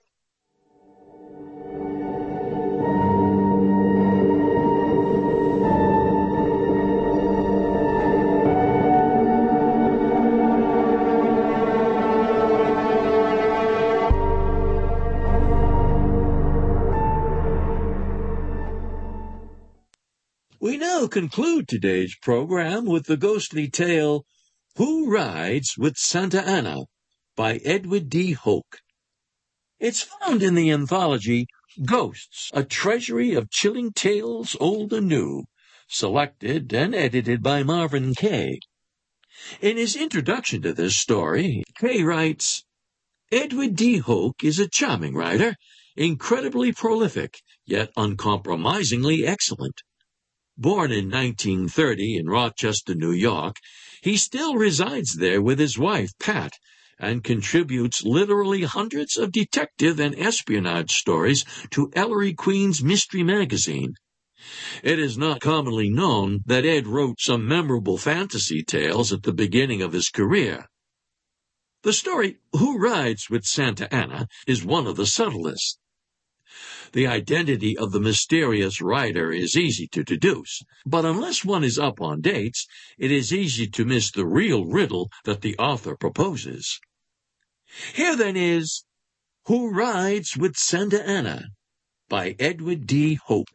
We now conclude today's program with the ghostly tale, Who Rides with Santa Anna, by Edward D. Hoke. It's found in the anthology Ghosts, a Treasury of Chilling Tales Old and New, selected and edited by Marvin Kay. In his introduction to this story, Kay writes, "Edward D. Hoke is a charming writer, incredibly prolific, yet uncompromisingly excellent. Born in nineteen thirty in Rochester, New York, he still resides there with his wife, Pat, and contributes literally hundreds of detective and espionage stories to Ellery Queen's Mystery Magazine. It is not commonly known that Ed wrote some memorable fantasy tales at the beginning of his career. The story, Who Rides with Santa Anna, is one of the subtlest. The identity of the mysterious writer is easy to deduce, but unless one is up on dates, it is easy to miss the real riddle that the author proposes. Here then is Who Rides with Santa Anna, by Edward D. Hope.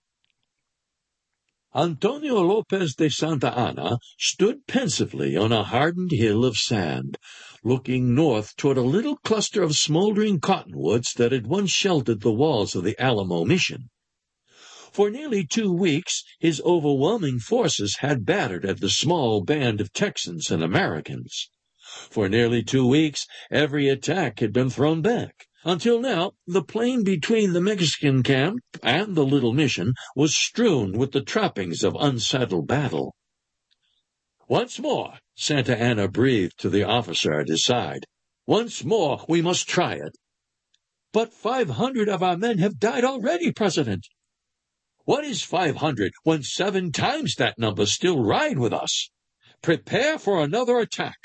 Antonio Lopez de Santa Anna stood pensively on a hardened hill of sand, looking north toward a little cluster of smoldering cottonwoods that had once sheltered the walls of the Alamo Mission. For nearly two weeks, his overwhelming forces had battered at the small band of Texans and Americans. For nearly two weeks, every attack had been thrown back. Until now, the plain between the Mexican camp and the little mission was strewn with the trappings of unsettled battle. "Once more," Santa Anna breathed to the officer at his side. "Once more we must try it." "But five hundred of our men have died already, President." "What is five hundred when seven times that number still ride with us? Prepare for another attack."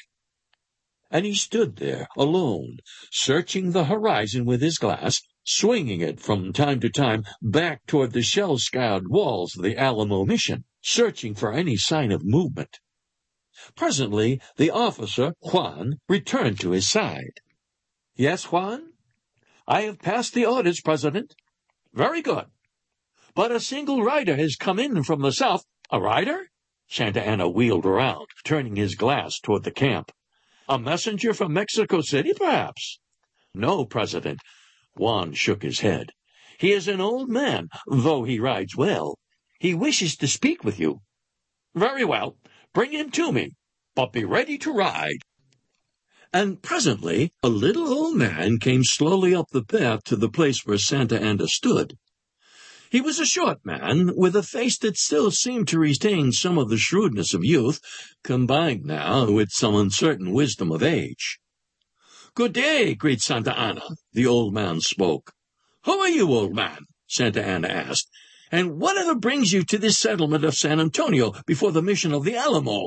And he stood there, alone, searching the horizon with his glass, swinging it from time to time back toward the shell-scarred walls of the Alamo Mission, searching for any sign of movement. Presently, the officer, Juan, returned to his side. "Yes, Juan? I have passed the orders, President." "Very good. But a single rider has come in from the south." "A rider?" Santa Anna wheeled around, turning his glass toward the camp. "A messenger from Mexico City, perhaps?" "No, President." Juan shook his head. "He is an old man, though he rides well. He wishes to speak with you." "Very well. Bring him to me, but be ready to ride." And presently a little old man came slowly up the path to the place where Santa Anna stood. He was a short man, with a face that still seemed to retain some of the shrewdness of youth, combined now with some uncertain wisdom of age. "Good day, great Santa Anna," the old man spoke. "Who are you, old man?" Santa Anna asked. "And whatever brings you to this settlement of San Antonio before the mission of the Alamo?"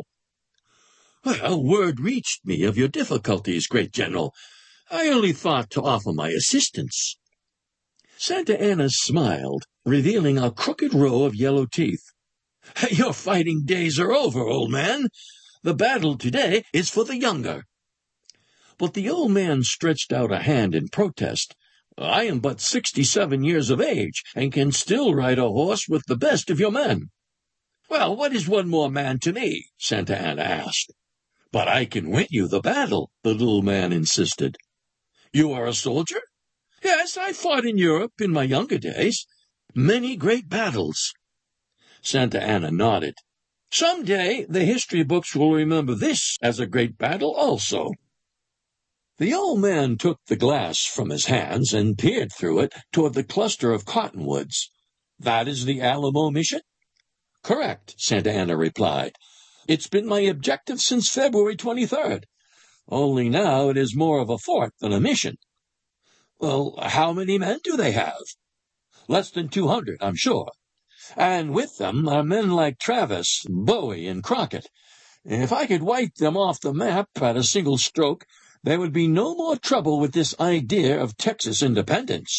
"Well, word reached me of your difficulties, great general. I only thought to offer my assistance." Santa Anna smiled, revealing a crooked row of yellow teeth. "Your fighting days are over, old man. The battle today is for the younger." But the old man stretched out a hand in protest. "I am but sixty-seven years of age, and can still ride a horse with the best of your men." "Well, what is one more man to me?" Santa Anna asked. "But I can win you the battle," the little man insisted. "You are a soldier?" "Yes, I fought in Europe in my younger days." "Many great battles?" Santa Anna nodded. "Some day the history books will remember this as a great battle also." The old man took the glass from his hands and peered through it toward the cluster of cottonwoods. "That is the Alamo Mission?" "Correct," Santa Anna replied. "It's been my objective since February twenty-third. Only now it is more of a fort than a mission." "Well, how many men do they have?" "Less than two hundred, I'm sure. And with them are men like Travis, Bowie, and Crockett. If I could wipe them off the map at a single stroke, there would be no more trouble with this idea of Texas independence."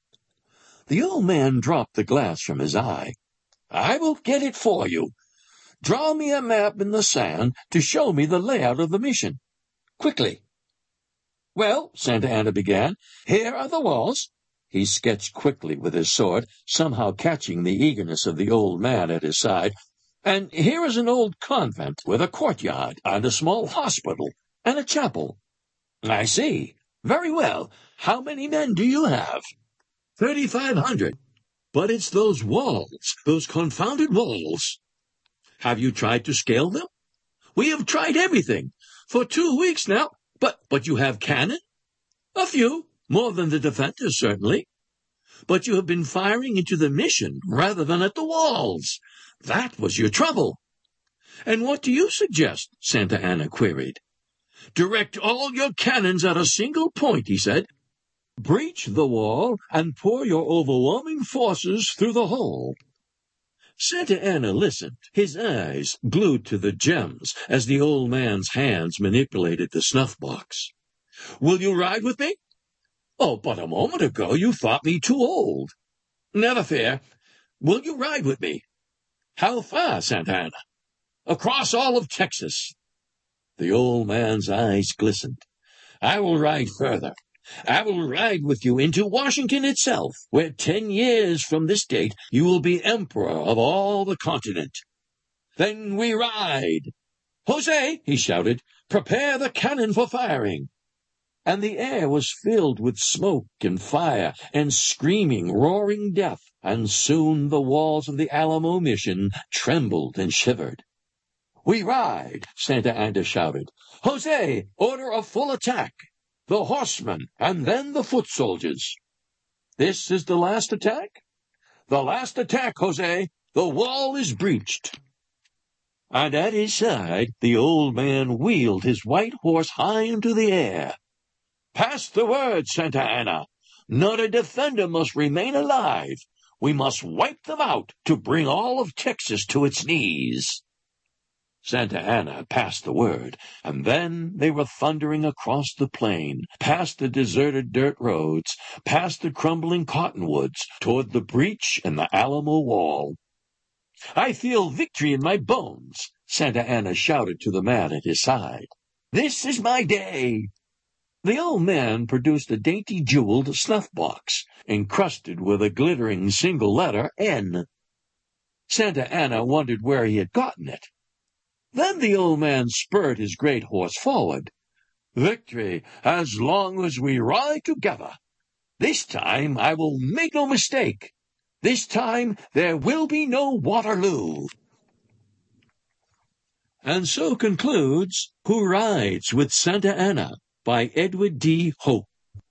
The old man dropped the glass from his eye. "I will get it for you. Draw me a map in the sand to show me the layout of the mission. Quickly." "Well," Santa Anna began, "here are the walls." He sketched quickly with his sword, somehow catching the eagerness of the old man at his side. "And here is an old convent with a courtyard and a small hospital and a chapel." "I see. Very well. How many men do you have?" Thirty-five hundred. But it's those walls, those confounded walls." "Have you tried to scale them?" "We have tried everything. For two weeks now." But, but you have cannon?" "A few. More than the defenders, certainly." "But you have been firing into the mission rather than at the walls. That was your trouble." "And what do you suggest?" Santa Anna queried. "Direct all your cannons at a single point," he said. "Breach the wall and pour your overwhelming forces through the hole." Santa Anna listened, his eyes glued to the gems as the old man's hands manipulated the snuff-box. "Will you ride with me?" "Oh, but a moment ago you thought me too old." "Never fear. Will you ride with me?" "How far, Santa Anna?" "Across all of Texas." The old man's eyes glistened. "I will ride further. I will ride with you into Washington itself, where ten years from this date you will be emperor of all the continent. Then we ride. Jose, he shouted, prepare the cannon for firing. And the air was filled with smoke and fire and screaming, roaring death, and soon the walls of the Alamo Mission trembled and shivered. We ride, Santa Anna shouted. Jose, order a full attack. The horsemen, and then the foot soldiers. This is the last attack? The last attack, Jose. The wall is breached. And at his side, the old man wheeled his white horse high into the air. Pass the word, Santa Anna. Not a defender must remain alive. We must wipe them out to bring all of Texas to its knees. Santa Anna passed the word, and then they were thundering across the plain, past the deserted dirt roads, past the crumbling cottonwoods, toward the breach in the Alamo wall. I feel victory in my bones, Santa Anna shouted to the man at his side. This is my day. The old man produced a dainty jeweled snuff-box, encrusted with a glittering single letter N. Santa Anna wondered where he had gotten it. Then the old man spurred his great horse forward. Victory, as long as we ride together. This time I will make no mistake. This time there will be no Waterloo. And so concludes Who Rides with Santa Anna by Edward D. Hope.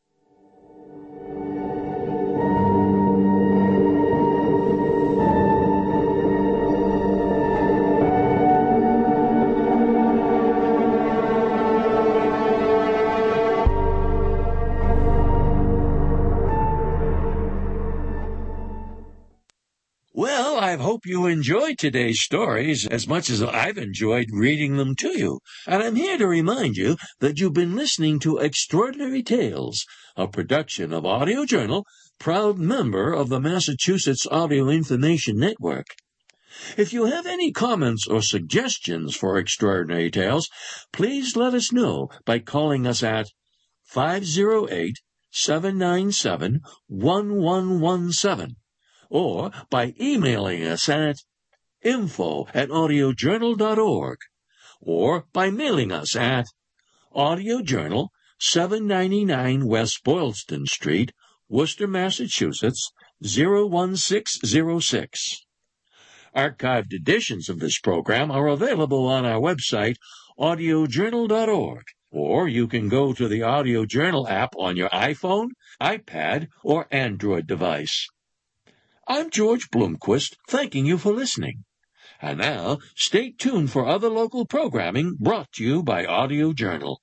Well, I hope you enjoyed today's stories as much as I've enjoyed reading them to you. And I'm here to remind you that you've been listening to Extraordinary Tales, a production of Audio Journal, proud member of the Massachusetts Audio Information Network. If you have any comments or suggestions for Extraordinary Tales, please let us know by calling us at five oh eight, seven nine seven, one one one seven. or by emailing us at info at audiojournal dot org, or by mailing us at Audio Journal, seven ninety-nine West Boylston Street, Worcester, Massachusetts, zero one six zero six. Archived editions of this program are available on our website, audio journal dot org, or you can go to the Audio Journal app on your iPhone, iPad, or Android device. I'm George Bloomquist, thanking you for listening. And now, stay tuned for other local programming brought to you by Audio Journal.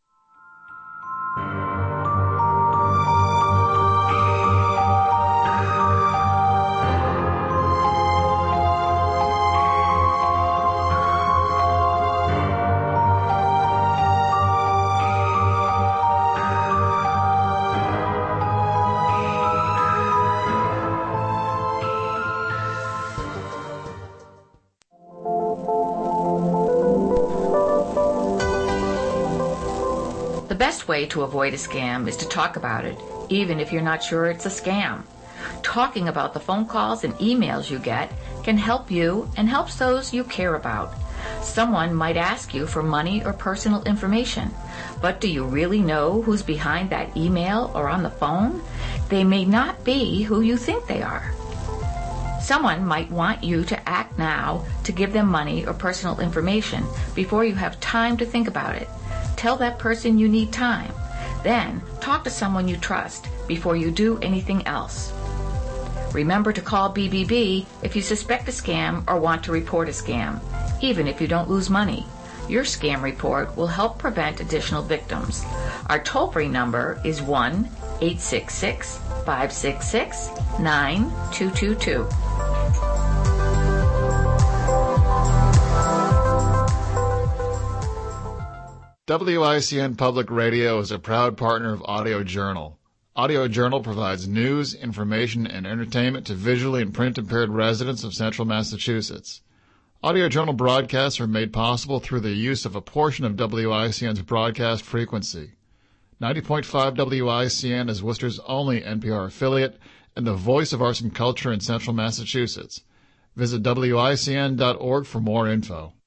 The best way to avoid a scam is to talk about it, even if you're not sure it's a scam. Talking about the phone calls and emails you get can help you and helps those you care about. Someone might ask you for money or personal information, but do you really know who's behind that email or on the phone? They may not be who you think they are. Someone might want you to act now to give them money or personal information before you have time to think about it. Tell that person you need time. Then talk to someone you trust before you do anything else. Remember to call B B B if you suspect a scam or want to report a scam, even if you don't lose money. Your scam report will help prevent additional victims. Our toll-free number is one eight six six, five six six, nine two two two. W I C N Public Radio is a proud partner of Audio Journal. Audio Journal provides news, information, and entertainment to visually and print-impaired residents of central Massachusetts. Audio Journal broadcasts are made possible through the use of a portion of W I C N's broadcast frequency. ninety point five W I C N is Worcester's only N P R affiliate and the voice of arts and culture in central Massachusetts. Visit W I C N dot org for more info.